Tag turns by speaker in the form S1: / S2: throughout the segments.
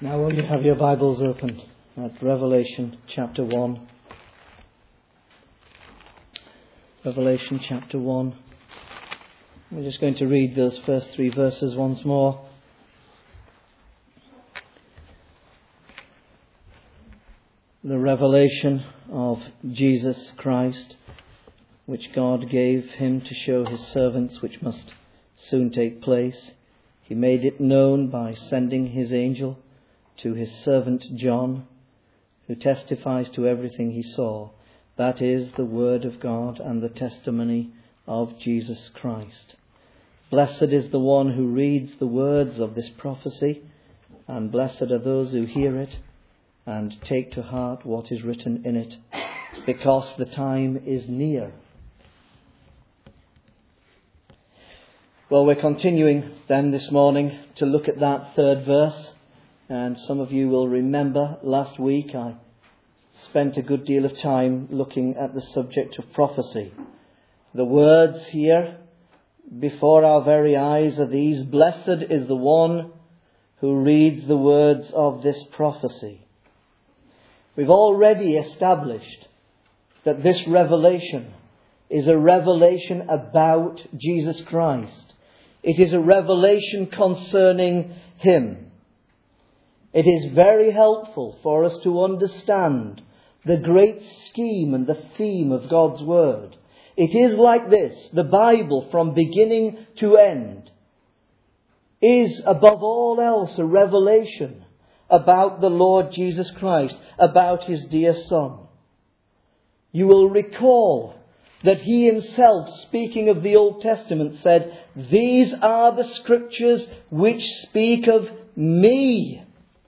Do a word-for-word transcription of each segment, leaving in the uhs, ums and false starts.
S1: Now will you have your Bibles open at Revelation chapter one. Revelation chapter one. We're just going to read those first three verses once more. The revelation of Jesus Christ, which God gave him to show his servants, which must soon take place. He made it known by sending his angel to his servant John, who testifies to everything he saw. That is the word of God and the testimony of Jesus Christ. Blessed is the one who reads the words of this prophecy, and blessed are those who hear it and take to heart what is written in it, because the time is near. Well, we're continuing then this morning to look at that third verse. And some of you will remember last week I spent a good deal of time looking at the subject of prophecy. The words here before our very eyes are these: blessed is the one who reads the words of this prophecy. We've already established that this revelation is a revelation about Jesus Christ. It is a revelation concerning him. It is very helpful for us to understand the great scheme and the theme of God's Word. It is like this: the Bible from beginning to end is above all else a revelation about the Lord Jesus Christ, about his dear Son. You will recall that he himself, speaking of the Old Testament, said, "These are the scriptures which speak of me."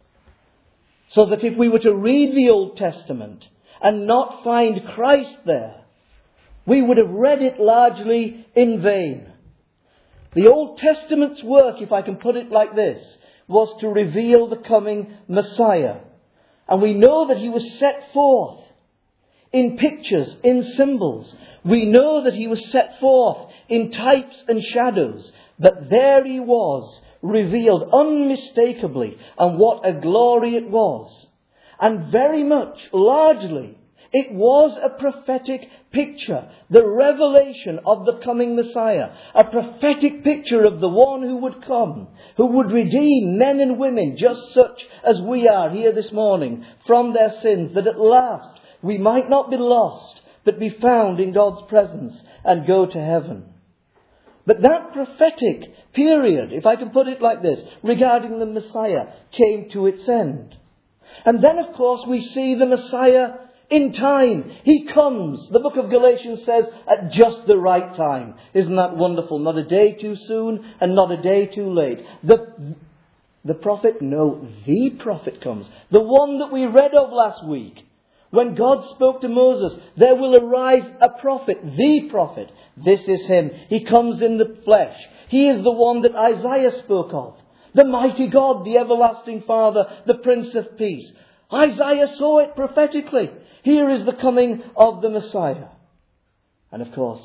S1: So that if we were to read the Old Testament and not find Christ there, we would have read it largely in vain. The Old Testament's work, if I can put it like this, was to reveal the coming Messiah. And we know that he was set forth in pictures, in symbols. We know that he was set forth in types and shadows. But there he was, revealed unmistakably, and what a glory it was. And very much, largely, it was a prophetic picture, the revelation of the coming Messiah, a prophetic picture of the one who would come, who would redeem men and women just such as we are here this morning from their sins, that at last we might not be lost, but be found in God's presence and go to heaven. But that prophetic period, if I can put it like this, regarding the Messiah, came to its end. And then, of course, we see the Messiah in time. He comes, the book of Galatians says, at just the right time. Isn't that wonderful? Not a day too soon and not a day too late. The, the prophet, no, the prophet comes. The one that we read of last week. When God spoke to Moses, there will arise a prophet, the prophet. This is him. He comes in the flesh. He is the one that Isaiah spoke of. The mighty God, the everlasting Father, the Prince of Peace. Isaiah saw it prophetically. Here is the coming of the Messiah. And of course,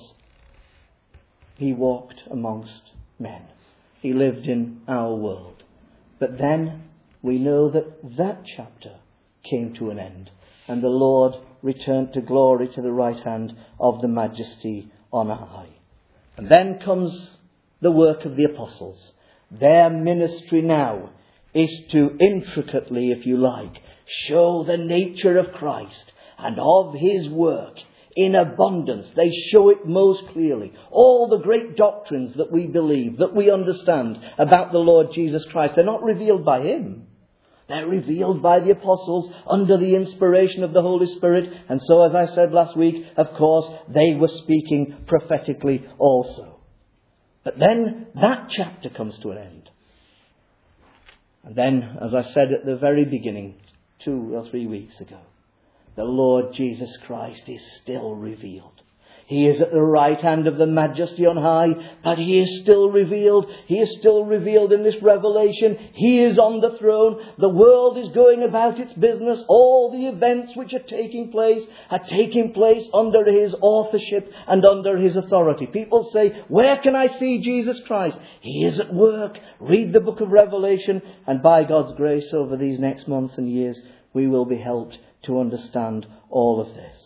S1: he walked amongst men. He lived in our world. But then we know that that chapter came to an end. And the Lord returned to glory to the right hand of the Majesty on high. And then comes the work of the apostles. Their ministry now is to intricately, if you like, show the nature of Christ and of his work in abundance. They show it most clearly. All the great doctrines that we believe, that we understand about the Lord Jesus Christ, they're not revealed by him. They're revealed by the apostles under the inspiration of the Holy Spirit. And so, as I said last week, of course, they were speaking prophetically also. But then that chapter comes to an end. And then, as I said at the very beginning, two or three weeks ago, the Lord Jesus Christ is still revealed. He is at the right hand of the Majesty on high, but He is still revealed. He is still revealed in this revelation. He is on the throne. The world is going about its business. All the events which are taking place are taking place under His authorship and under His authority. People say, where can I see Jesus Christ? He is at work. Read the book of Revelation, and by God's grace over these next months and years, we will be helped to understand all of this.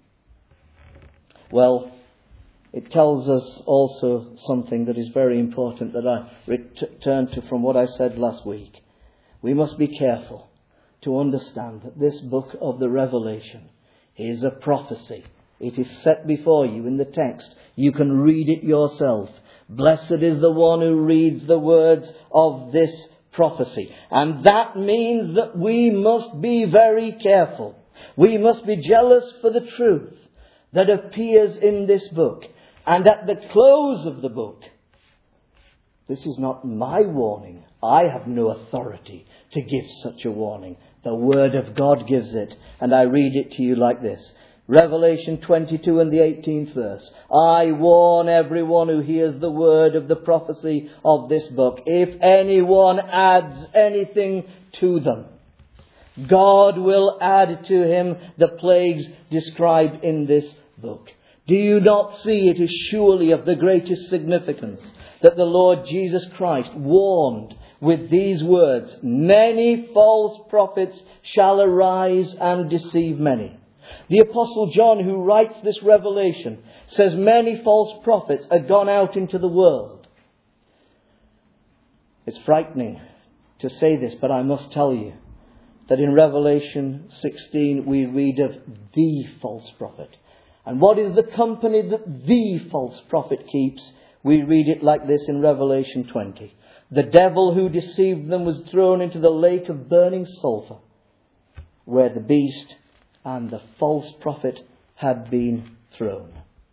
S1: Well, it tells us also something that is very important that I return to from what I said last week. We must be careful to understand that this book of the Revelation is a prophecy. It is set before you in the text. You can read it yourself. Blessed is the one who reads the words of this prophecy. And that means that we must be very careful. We must be jealous for the truth that appears in this book. And at the close of the book, this is not my warning. I have no authority to give such a warning. The Word of God gives it. And I read it to you like this. Revelation twenty-two and the eighteenth verse. I warn everyone who hears the word of the prophecy of this book. If anyone adds anything to them, God will add to him the plagues described in this book. Do you not see it is surely of the greatest significance that the Lord Jesus Christ warned with these words, many false prophets shall arise and deceive many. The Apostle John, who writes this revelation, says many false prophets are gone out into the world. It's frightening to say this, but I must tell you that in Revelation sixteen we read of the false prophet. And what is the company that the false prophet keeps? We read it like this in Revelation twenty. The devil who deceived them was thrown into the lake of burning sulfur, where the beast and the false prophet had been thrown.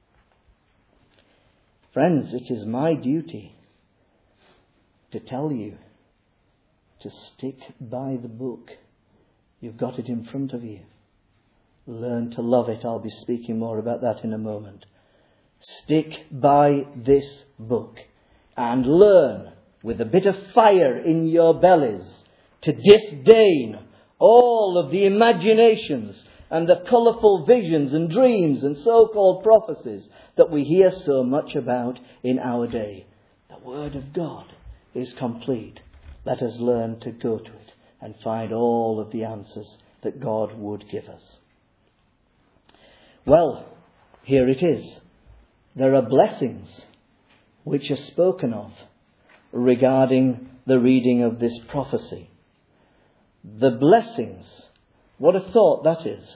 S1: Friends, it is my duty to tell you to stick by the book. You've got it in front of you. Learn to love it. I'll be speaking more about that in a moment. Stick by this book and learn with a bit of fire in your bellies to disdain all of the imaginations and the colourful visions and dreams and so-called prophecies that we hear so much about in our day. The Word of God is complete. Let us learn to go to it and find all of the answers that God would give us. Well, here it is. There are blessings which are spoken of regarding the reading of this prophecy. The blessings. What a thought that is.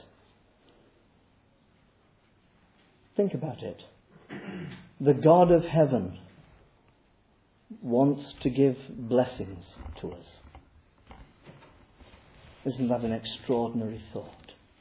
S1: Think about it. The God of heaven wants to give blessings to us. Isn't that an extraordinary thought?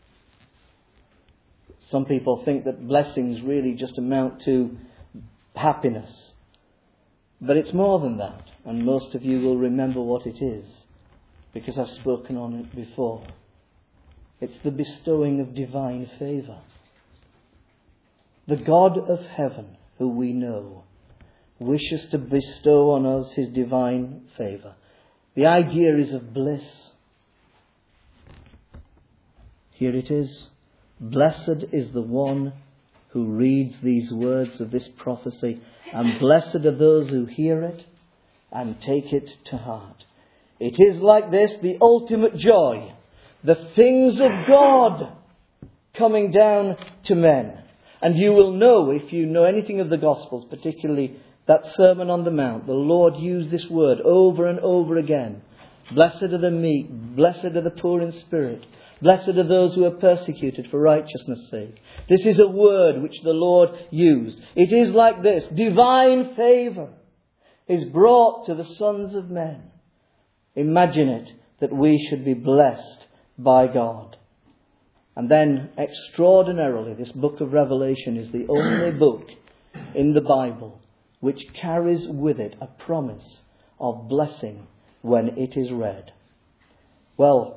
S1: Some people think that blessings really just amount to happiness. But it's more than that. And most of you will remember what it is, because I've spoken on it before. It's the bestowing of divine favour. The God of heaven, who we know, wishes to bestow on us His divine favour. The idea is of bliss. Here it is. Blessed is the one who reads these words of this prophecy, and blessed are those who hear it and take it to heart. It is like this, the ultimate joy, the things of God coming down to men. And you will know, if you know anything of the Gospels, particularly that Sermon on the Mount, the Lord used this word over and over again. Blessed are the meek, blessed are the poor in spirit. Blessed are those who are persecuted for righteousness' sake. This is a word which the Lord used. It is like this. Divine favour is brought to the sons of men. Imagine it, that we should be blessed by God. And then, extraordinarily, this book of Revelation is the only book in the Bible which carries with it a promise of blessing when it is read. Well,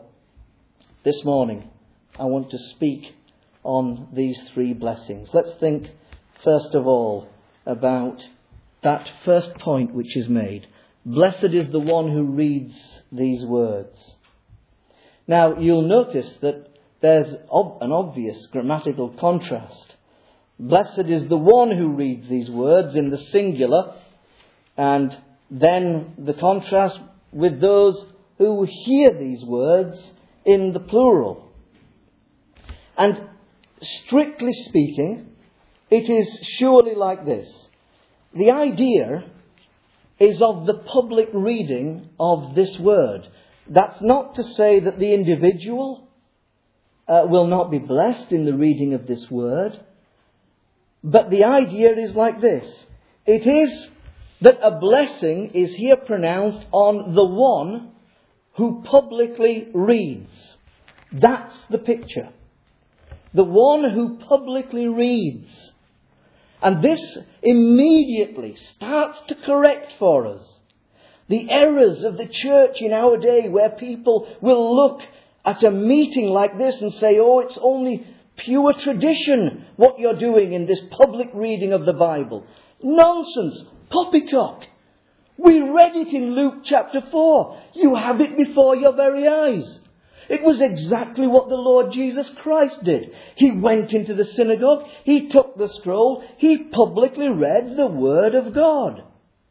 S1: this morning, I want to speak on these three blessings. Let's think first of all, about that first point which is made. Blessed is the one who reads these words. Now, you'll notice that there's ob- an obvious grammatical contrast. Blessed is the one who reads these words in the singular, and then the contrast with those who hear these words in the plural. And strictly speaking, it is surely like this. The idea is of the public reading of this word. That's not to say that the individual uh, will not be blessed in the reading of this word. But the idea is like this. It is that a blessing is here pronounced on the one who publicly reads. That's the picture. The one who publicly reads. And this immediately starts to correct for us the errors of the church in our day, where people will look at a meeting like this and say, oh, it's only pure tradition what you're doing in this public reading of the Bible. Nonsense! Poppycock! We read it in Luke chapter four. You have it before your very eyes. It was exactly what the Lord Jesus Christ did. He went into the synagogue, he took the scroll, he publicly read the Word of God.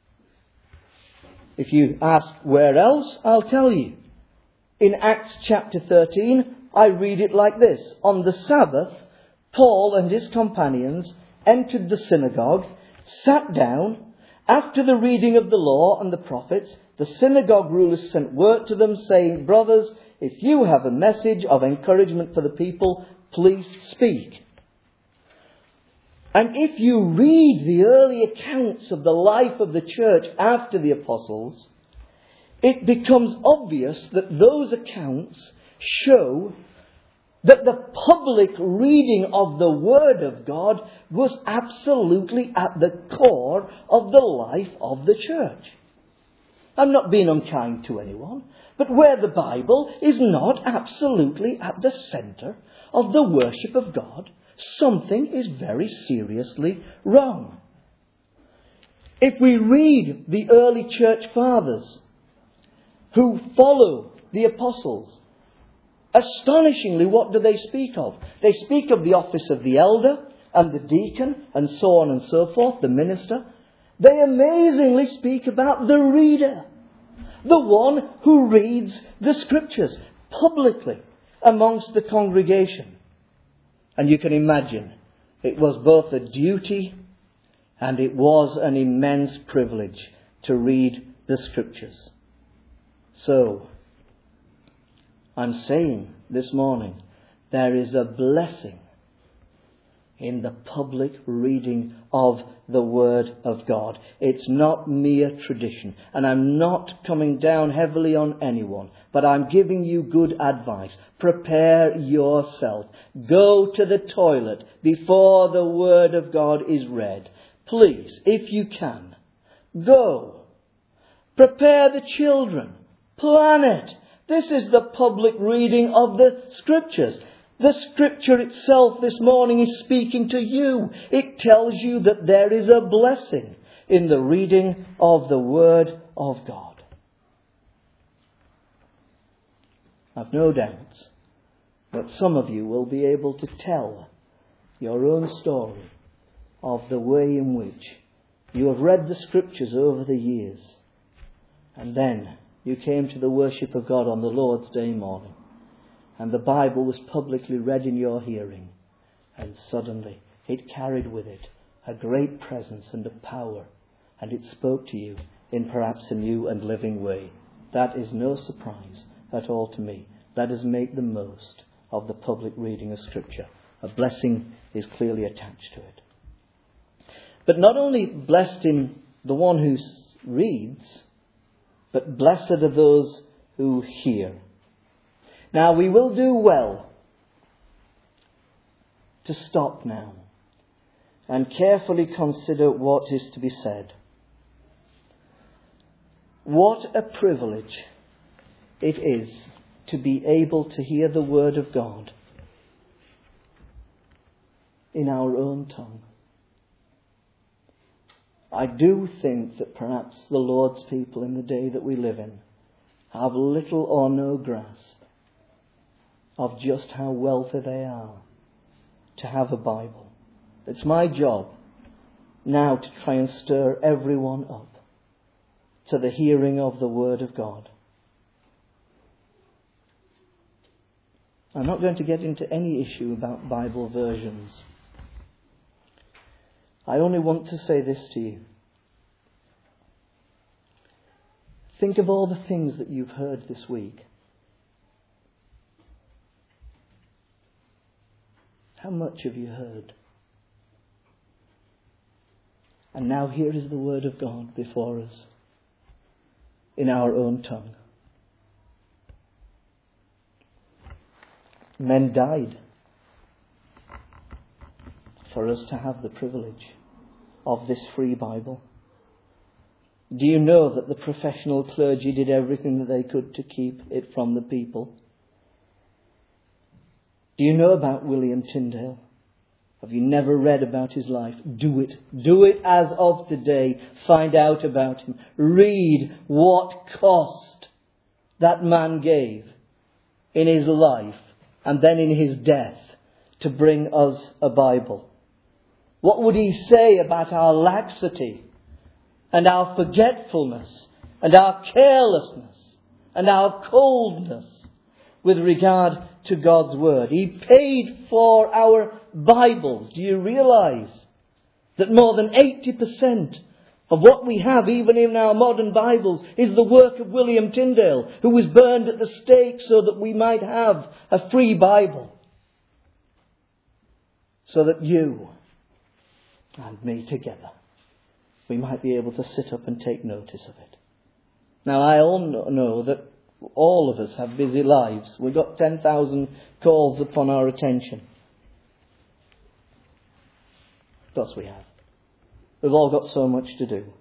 S1: If you ask where else, I'll tell you. In Acts chapter thirteen, I read it like this. On the Sabbath, Paul and his companions entered the synagogue, sat down. After the reading of the law and the prophets, the synagogue rulers sent word to them saying, brothers, if you have a message of encouragement for the people, please speak. And if you read the early accounts of the life of the church after the apostles, it becomes obvious that those accounts show that the public reading of the Word of God was absolutely at the core of the life of the church. I'm not being unkind to anyone, but where the Bible is not absolutely at the centre of the worship of God, something is very seriously wrong. If we read the early church fathers who follow the apostles, astonishingly, what do they speak of? They speak of the office of the elder and the deacon and so on and so forth, the minister. They amazingly speak about the reader, the one who reads the scriptures publicly amongst the congregation. And you can imagine, it was both a duty and it was an immense privilege to read the scriptures. So, I'm saying this morning, there is a blessing in the public reading of the Word of God. It's not mere tradition. And I'm not coming down heavily on anyone, but I'm giving you good advice. Prepare yourself. Go to the toilet before the Word of God is read. Please, if you can, go. Prepare the children. Plan it. This is the public reading of the Scriptures. The Scripture itself this morning is speaking to you. It tells you that there is a blessing in the reading of the Word of God. I've no doubts that some of you will be able to tell your own story of the way in which you have read the Scriptures over the years, and then you came to the worship of God on the Lord's Day morning, and the Bible was publicly read in your hearing, and suddenly it carried with it a great presence and a power, and it spoke to you in perhaps a new and living way. That is no surprise at all to me. Let us make the most of the public reading of Scripture. A blessing is clearly attached to it. But not only blessed in the one who reads, but blessed are those who hear. Now, we will do well to stop now and carefully consider what is to be said. What a privilege it is to be able to hear the Word of God in our own tongue. I do think that perhaps the Lord's people in the day that we live in have little or no grasp of just how wealthy they are to have a Bible. It's my job now to try and stir everyone up to the hearing of the Word of God. I'm not going to get into any issue about Bible versions. I only want to say this to you. Think of all the things that you've heard this week. How much have you heard? And now here is the Word of God before us in our own tongue. Men died for us to have the privilege of this free Bible. Do you know that the professional clergy did everything that they could to keep it from the people? Do you know about William Tyndale? Have you never read about his life? Do it. Do it as of today. Find out about him. Read what cost that man gave in his life and then in his death to bring us a Bible. What would he say about our laxity and our forgetfulness and our carelessness and our coldness with regard to God's Word? He paid for our Bibles. Do you realize that more than eighty percent of what we have, even in our modern Bibles, is the work of William Tyndale, who was burned at the stake so that we might have a free Bible, so that you and me together, we might be able to sit up and take notice of it. Now, I all know that all of us have busy lives. We've got ten thousand calls upon our attention. Of course we have. We've all got so much to do.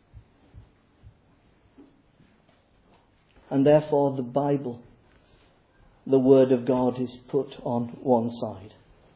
S1: And therefore the Bible, the Word of God, is put on one side.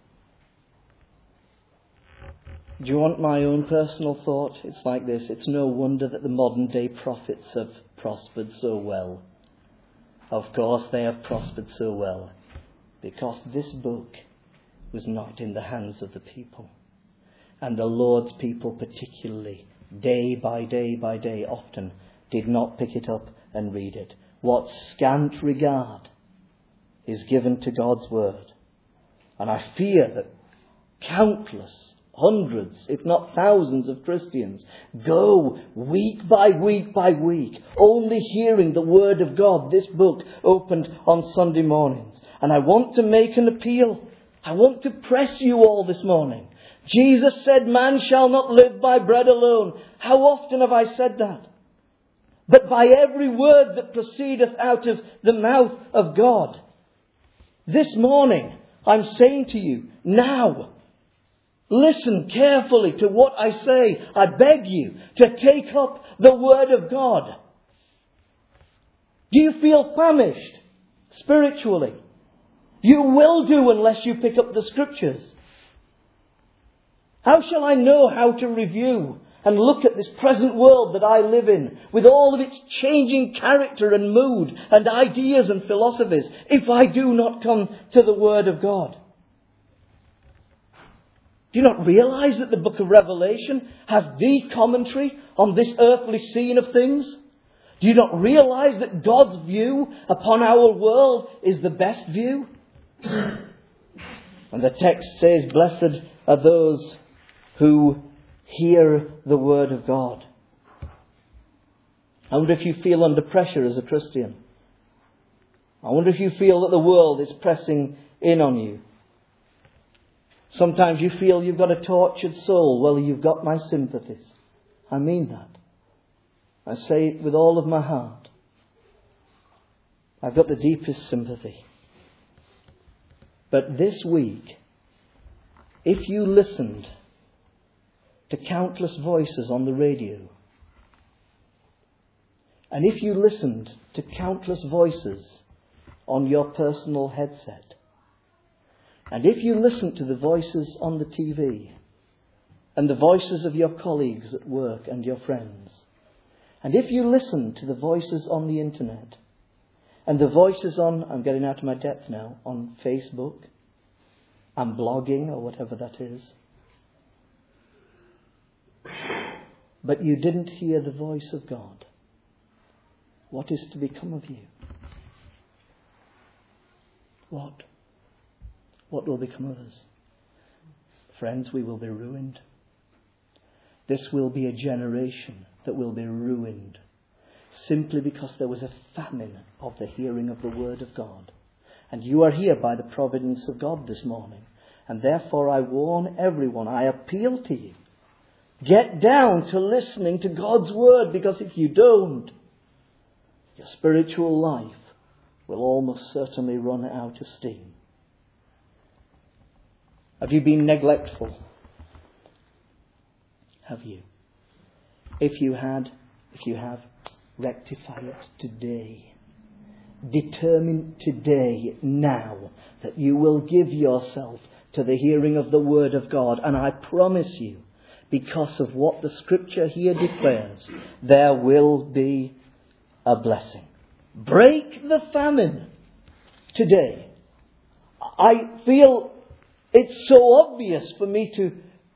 S1: Do you want my own personal thought? It's like this. It's no wonder that the modern day prophets have prospered so well. Of course they have prospered so well because this book was not in the hands of the people. And the Lord's people particularly, day by day by day, often did not pick it up and read it. What scant regard is given to God's Word. And I fear that countless, hundreds, if not thousands of Christians go week by week by week, only hearing the Word of God, this book, opened on Sunday mornings. And I want to make an appeal. I want to press you all this morning. Jesus said, man shall not live by bread alone. How often have I said that? But by every word that proceedeth out of the mouth of God. This morning, I'm saying to you, now, listen carefully to what I say. I beg you to take up the Word of God. Do you feel famished spiritually? You will do unless you pick up the Scriptures. How shall I know how to review and look at this present world that I live in, with all of its changing character and mood and ideas and philosophies, if I do not come to the Word of God? Do you not realize that the book of Revelation has the commentary on this earthly scene of things? Do you not realize that God's view upon our world is the best view? And the text says, blessed are those who hear the Word of God. I wonder if you feel under pressure as a Christian. I wonder if you feel that the world is pressing in on you. Sometimes you feel you've got a tortured soul. Well, you've got my sympathies. I mean that. I say it with all of my heart. I've got the deepest sympathy. But this week, if you listened to countless voices on the radio, and if you listened to countless voices on your personal headset, and if you listened to the voices on the T V, and the voices of your colleagues at work and your friends. And if you listen to the voices on the internet and the voices on, I'm getting out of my depth now, on Facebook and blogging or whatever that is, but you didn't hear the voice of God, what is to become of you? What? What will become of us? Friends, we will be ruined. This will be a generation that will be ruined simply because there was a famine of the hearing of the word of God. And you are here by the providence of God this morning. And therefore I warn everyone, I appeal to you. Get down to listening to God's word, because if you don't, your spiritual life will almost certainly run out of steam. Have you been neglectful? Have you? If you had, if you have, rectify it today. Determine today, now, that you will give yourself to the hearing of the word of God. And I promise you, because of what the scripture here declares, there will be a blessing. Break the famine today. I feel it's so obvious for me to,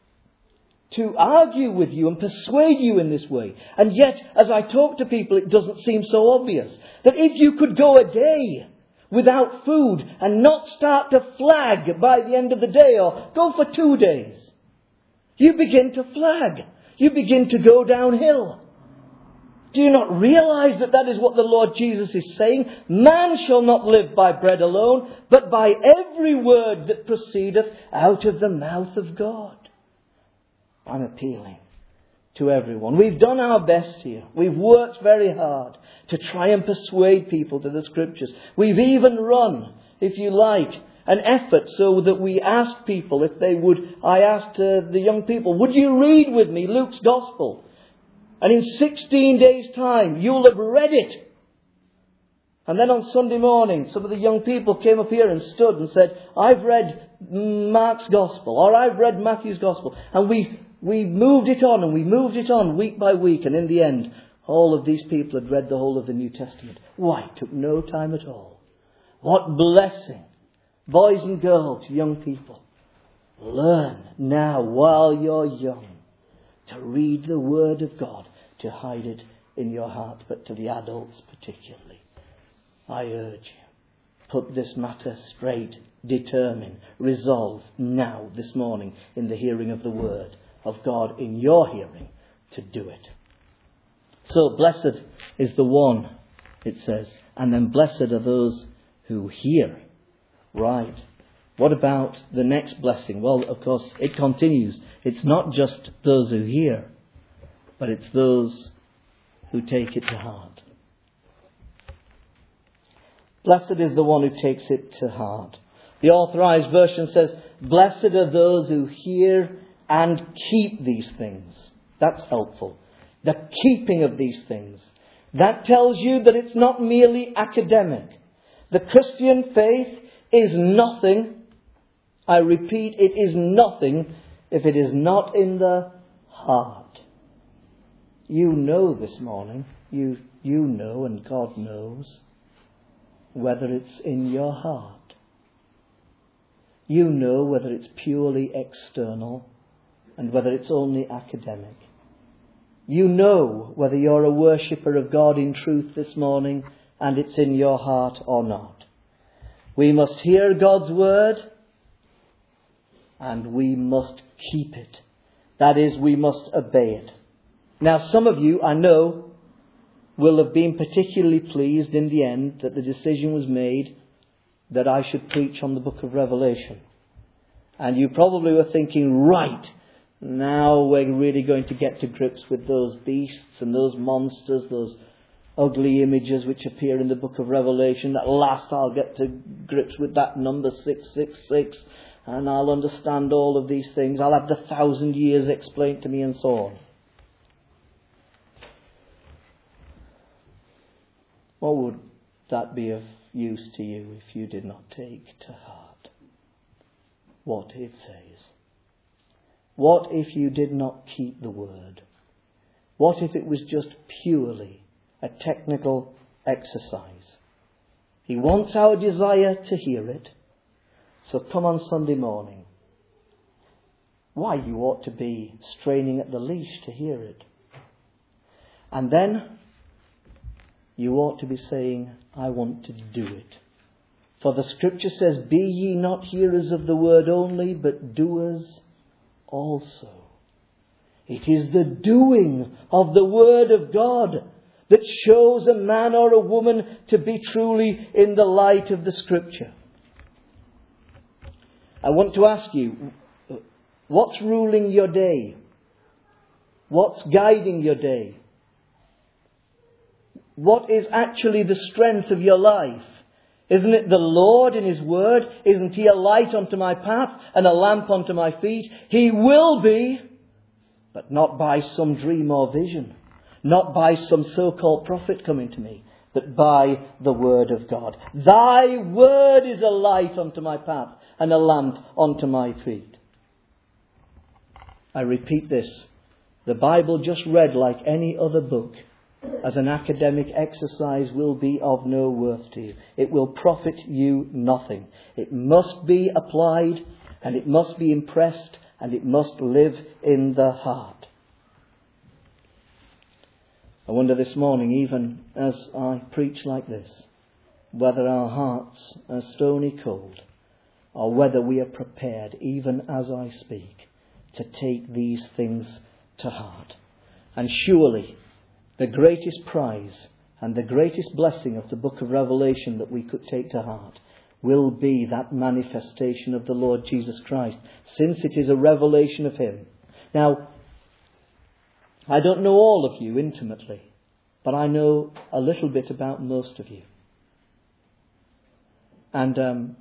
S1: to argue with you and persuade you in this way. And yet, as I talk to people, it doesn't seem so obvious. That if you could go a day without food and not start to flag by the end of the day, or go for two days, you begin to flag. You begin to go downhill. Do you not realize that that is what the Lord Jesus is saying? Man shall not live by bread alone, but by every word that proceedeth out of the mouth of God. I'm appealing to everyone. We've done our best here. We've worked very hard to try and persuade people to the scriptures. We've even run, if you like, an effort so that we asked people if they would. I asked uh, the young people, would you read with me Luke's Gospel? And in sixteen days' time, you'll have read it. And then on Sunday morning, some of the young people came up here and stood and said, I've read Mark's Gospel, or I've read Matthew's Gospel. And we, we moved it on, and we moved it on week by week. And in the end, all of these people had read the whole of the New Testament. Why? It took no time at all. What blessing. Boys and girls, young people, learn now while you're young to read the Word of God, to hide it in your heart, but to the adults particularly. I urge you, put this matter straight, determine, resolve now, this morning, in the hearing of the Word of God, in your hearing, to do it. So, blessed is the one, it says, and then blessed are those who hear. Right. What about the next blessing? Well, of course, it continues. It's not just those who hear, but it's those who take it to heart. Blessed is the one who takes it to heart. The Authorized Version says, blessed are those who hear and keep these things. That's helpful. The keeping of these things. That tells you that it's not merely academic. The Christian faith is nothing, I repeat, it is nothing if it is not in the heart. You know this morning, you, you know and God knows whether it's in your heart. You know whether it's purely external and whether it's only academic. You know whether you're a worshipper of God in truth this morning and it's in your heart or not. We must hear God's word and we must keep it. That is, we must obey it. Now, some of you, I know, will have been particularly pleased in the end that the decision was made that I should preach on the book of Revelation. And you probably were thinking, right, now we're really going to get to grips with those beasts and those monsters, those ugly images which appear in the book of Revelation. At last I'll get to grips with that number six six six and I'll understand all of these things. I'll have the thousand years explained to me and so on. What would that be of use to you if you did not take to heart what it says? What if you did not keep the word? What if it was just purely a technical exercise? He wants our desire to hear it. So come on Sunday morning. Why, you ought to be straining at the leash to hear it. And then you ought to be saying, I want to do it. For the scripture says, be ye not hearers of the word only, but doers also. It is the doing of the word of God that shows a man or a woman to be truly in the light of the scripture. I want to ask you, what's ruling your day? What's guiding your day? What is actually the strength of your life? Isn't it the Lord in His word? Isn't He a light unto my path and a lamp unto my feet? He will be, but not by some dream or vision. Not by some so-called prophet coming to me, but by the word of God. Thy word is a light unto my path and a lamp unto my feet. I repeat this. The Bible just read like any other book as an academic exercise will be of no worth to you. It will profit you nothing. It must be applied and it must be impressed and it must live in the heart. I wonder this morning, even as I preach like this, whether our hearts are stony cold or whether we are prepared, even as I speak, to take these things to heart. And surely the greatest prize and the greatest blessing of the book of Revelation that we could take to heart will be that manifestation of the Lord Jesus Christ, since it is a revelation of Him. Now, I don't know all of you intimately, but I know a little bit about most of you. And um,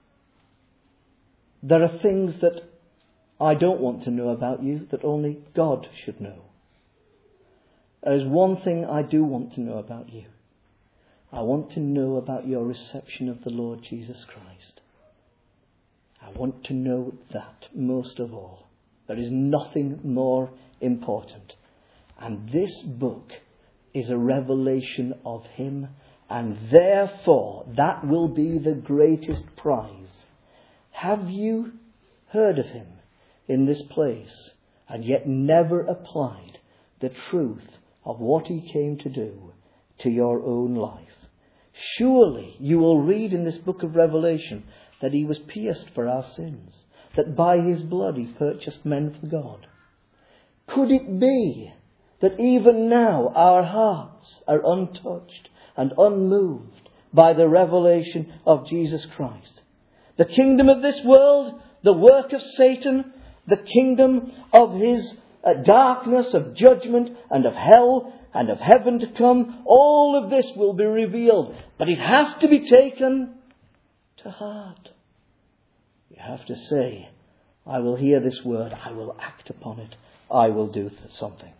S1: there are things that I don't want to know about you that only God should know. There is one thing I do want to know about you. I want to know about your reception of the Lord Jesus Christ. I want to know that most of all. There is nothing more important. And this book is a revelation of Him, and therefore that will be the greatest prize. Have you heard of Him in this place and yet never applied the truth of what He came to do to your own life? Surely you will read in this book of Revelation that He was pierced for our sins, that by His blood He purchased men for God. Could it be that even now our hearts are untouched and unmoved by the revelation of Jesus Christ? The kingdom of this world, the work of Satan, the kingdom of his uh, darkness, of judgment and of hell and of heaven to come, all of this will be revealed. But it has to be taken to heart. You have to say, I will hear this word, I will act upon it, I will do something.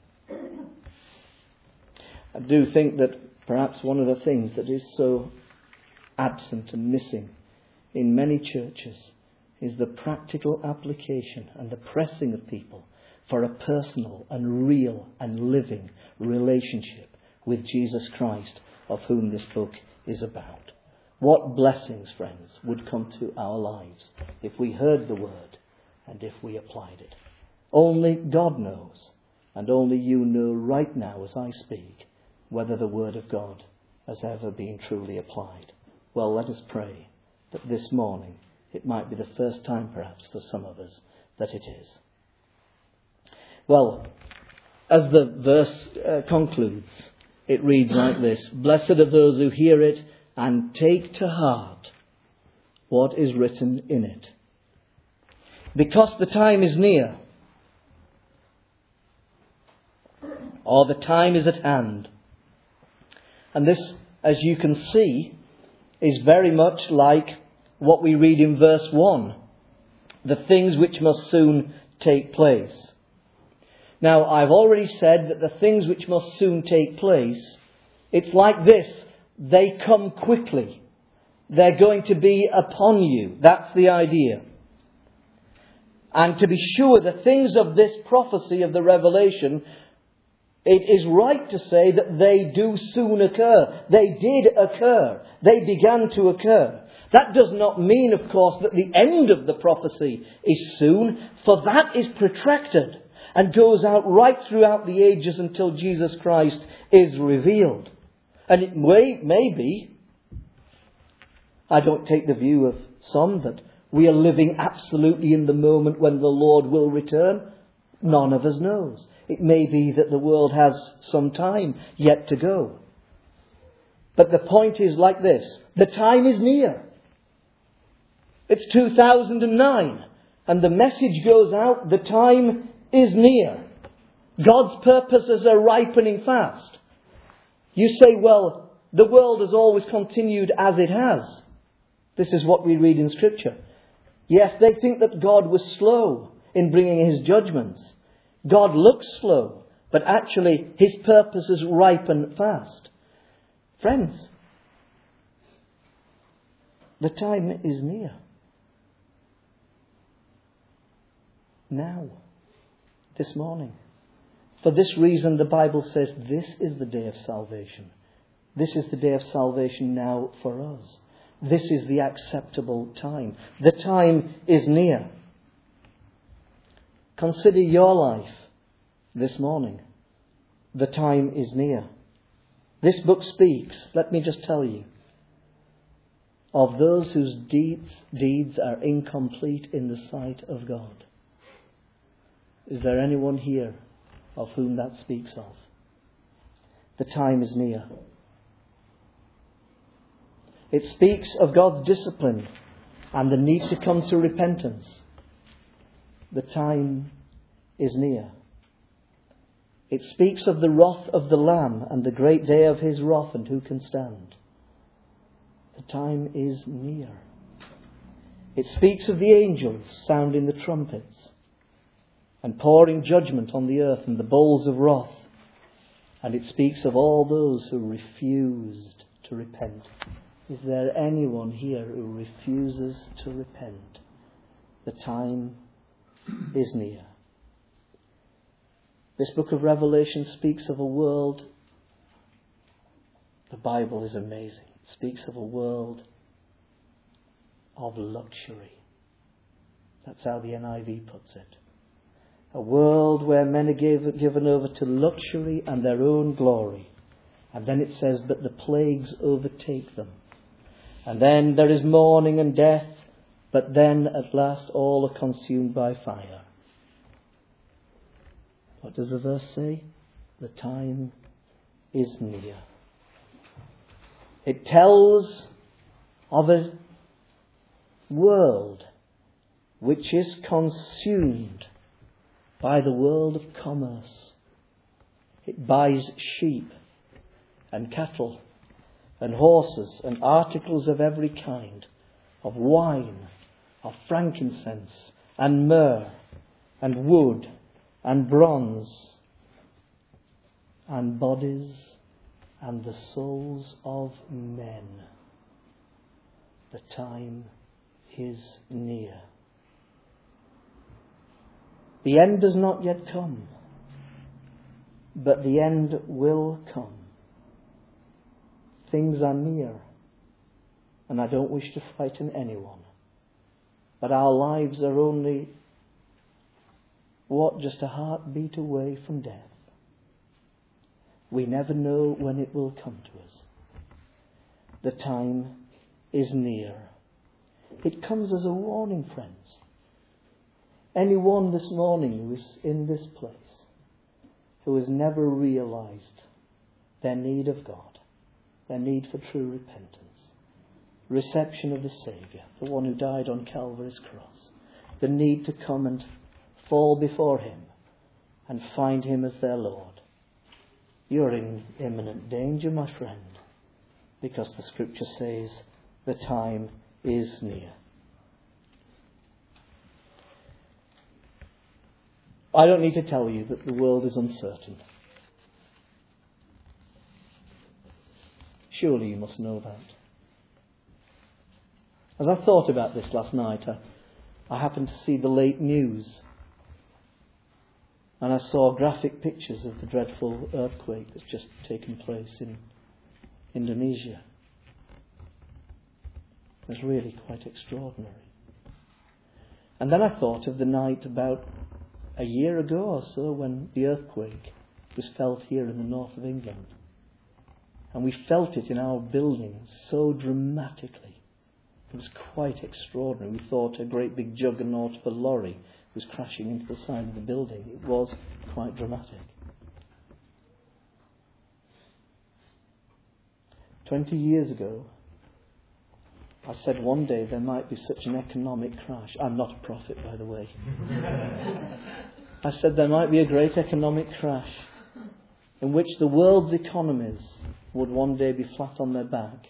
S1: I do think that perhaps one of the things that is so absent and missing in many churches is the practical application and the pressing of people for a personal and real and living relationship with Jesus Christ, of whom this book is about. What blessings, friends, would come to our lives if we heard the word and if we applied it. Only God knows, and only you know right now as I speak, whether the word of God has ever been truly applied. Well, let us pray that this morning it might be the first time perhaps for some of us that it is. Well, as the verse uh, concludes, it reads like this: Blessed are those who hear it and take to heart what is written in it, because the time is near, or the time is at hand. And this, as you can see, is very much like what we read in verse one. The things which must soon take place. Now, I've already said that the things which must soon take place, it's like this. They come quickly. They're going to be upon you. That's the idea. And to be sure, the things of this prophecy of the Revelation, it is right to say that they do soon occur. They did occur. They began to occur. That does not mean, of course, that the end of the prophecy is soon, for that is protracted and goes out right throughout the ages until Jesus Christ is revealed. And it may, may be, I don't take the view of some, that we are living absolutely in the moment when the Lord will return. None of us knows. It may be that the world has some time yet to go. But the point is like this. The time is near. It's two thousand nine. And the message goes out. The time is near. God's purposes are ripening fast. You say, well, the world has always continued as it has. This is what we read in Scripture. Yes, they think that God was slow in bringing his judgments. God looks slow, but actually his purposes ripen fast. Friends, the time is near. Now, this morning. For this reason, the Bible says this is the day of salvation. This is the day of salvation now for us. This is the acceptable time. The time is near. Consider your life this morning. The time is near. This book speaks, let me just tell you, of those whose deeds, deeds are incomplete in the sight of God. Is there anyone here of whom that speaks of? The time is near. It speaks of God's discipline and the need to come to repentance. The time is near. It speaks of the wrath of the Lamb and the great day of his wrath, and who can stand. The time is near. It speaks of the angels sounding the trumpets and pouring judgment on the earth and the bowls of wrath. And it speaks of all those who refused to repent. Is there anyone here who refuses to repent? The time is near. This book of Revelation speaks of a world. The Bible is amazing. It speaks of a world of luxury. That's how the N I V puts it. A world where men are give, given over to luxury and their own glory. And then it says, but the plagues overtake them. And then there is mourning and death, but then at last all are consumed by fire. What does the verse say? The time is near. It tells of a world which is consumed by the world of commerce. It buys sheep and cattle and horses and articles of every kind, of wine, of frankincense and myrrh and wood and bronze and bodies and the souls of men. The time is near. The end does not yet come, but the end will come. Things are near, and I don't wish to frighten anyone, but our lives are only, what, just a heartbeat away from death. We never know when it will come to us. The time is near. It comes as a warning, friends. Anyone this morning who is in this place who has never realized their need of God, their need for true repentance, reception of the Saviour, the one who died on Calvary's cross, the need to come and fall before him and find him as their Lord. You're in imminent danger, my friend, because the Scripture says the time is near. I don't need to tell you that the world is uncertain. Surely you must know that. As I thought about this last night, I, I happened to see the late news, and I saw graphic pictures of the dreadful earthquake that's just taken place in Indonesia. It was really quite extraordinary. And then I thought of the night about a year ago or so when the earthquake was felt here in the north of England. And we felt it in our building so dramatically. It was quite extraordinary. We thought a great big juggernaut of a lorry was crashing into the side of the building. It was quite dramatic. Twenty years ago, I said one day there might be such an economic crash. I'm not a prophet, by the way. I said there might be a great economic crash in which the world's economies would one day be flat on their back.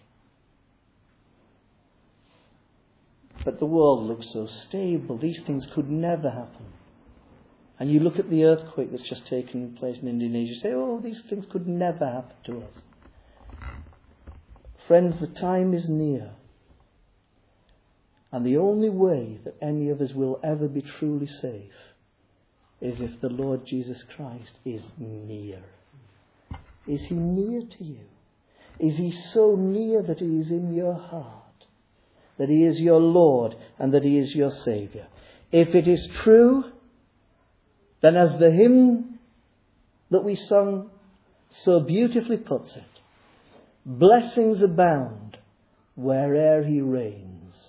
S1: But the world looks so stable. These things could never happen. And you look at the earthquake that's just taken place in Indonesia, you say, oh, these things could never happen to us. Friends, the time is near. And the only way that any of us will ever be truly safe is if the Lord Jesus Christ is near. Is He near to you? Is He so near that He is in your heart? That He is your Lord and that He is your Saviour? If it is true, then as the hymn that we sung so beautifully puts it, blessings abound where'er He reigns.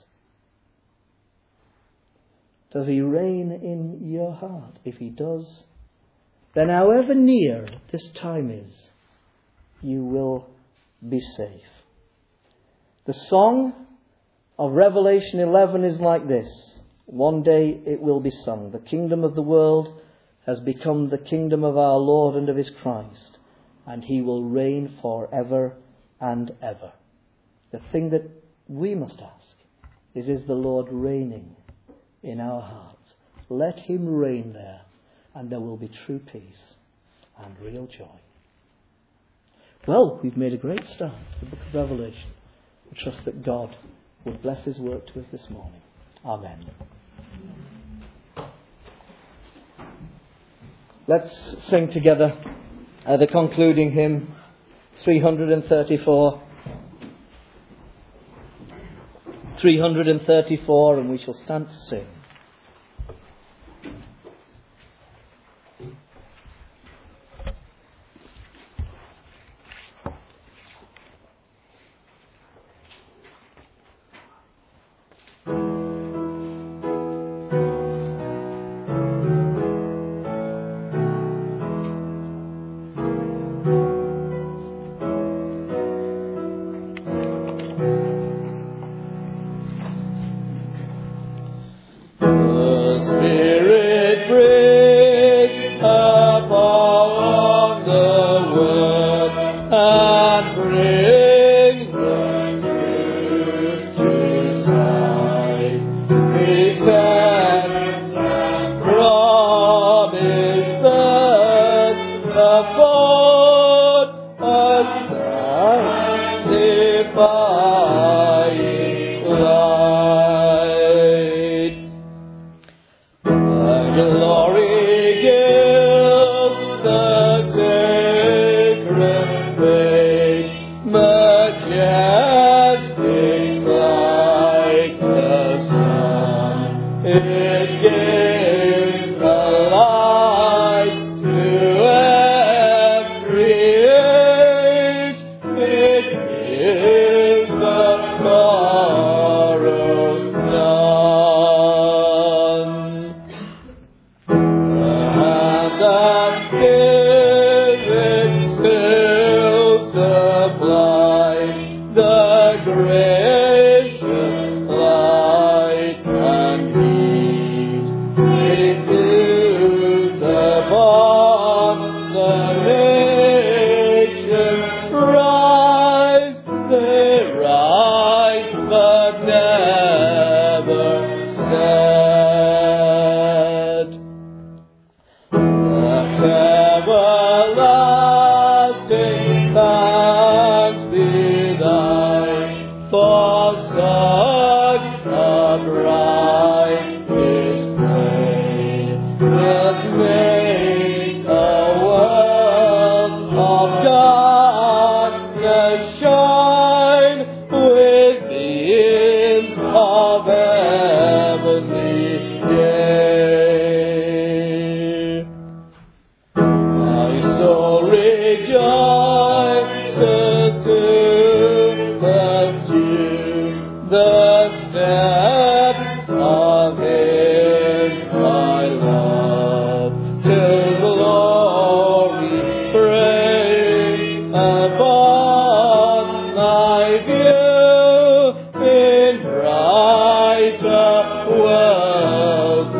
S1: Does He reign in your heart? If He does, then however near this time is, you will be safe. The song of Revelation eleven is like this. One day it will be sung. The kingdom of the world has become the kingdom of our Lord and of His Christ, and He will reign forever and ever. The thing that we must ask is, is the Lord reigning in our hearts? Let Him reign there, and there will be true peace and real joy. Well, we've made a great start to the book of Revelation. We trust that God will bless His word to us this morning. Amen. Let's sing together uh, the concluding hymn, three thirty-four. three thirty-four, and we shall stand to sing. For such a bride
S2: the steps of Him I love, to glory praise above my view in brighter worlds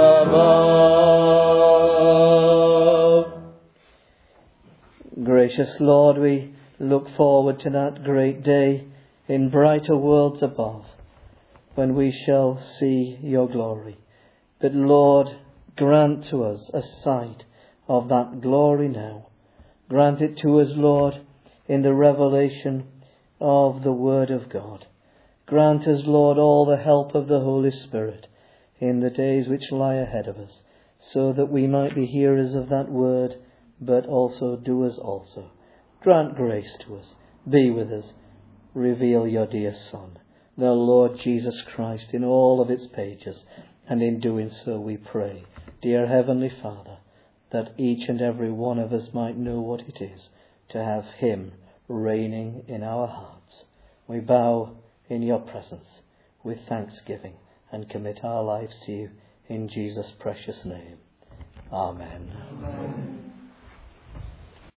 S2: above.
S1: Gracious Lord, we look forward to that great day in brighter worlds above, when we shall see your glory. But Lord, grant to us a sight of that glory now. Grant it to us, Lord, in the revelation of the Word of God. Grant us, Lord, all the help of the Holy Spirit in the days which lie ahead of us, so that we might be hearers of that Word, but also doers also. Grant grace to us. Be with us. Reveal your dear Son, the Lord Jesus Christ, in all of its pages. And in doing so we pray, dear Heavenly Father, that each and every one of us might know what it is to have Him reigning in our hearts. We bow in your presence with thanksgiving and commit our lives to you in Jesus' precious name. Amen.
S2: Amen.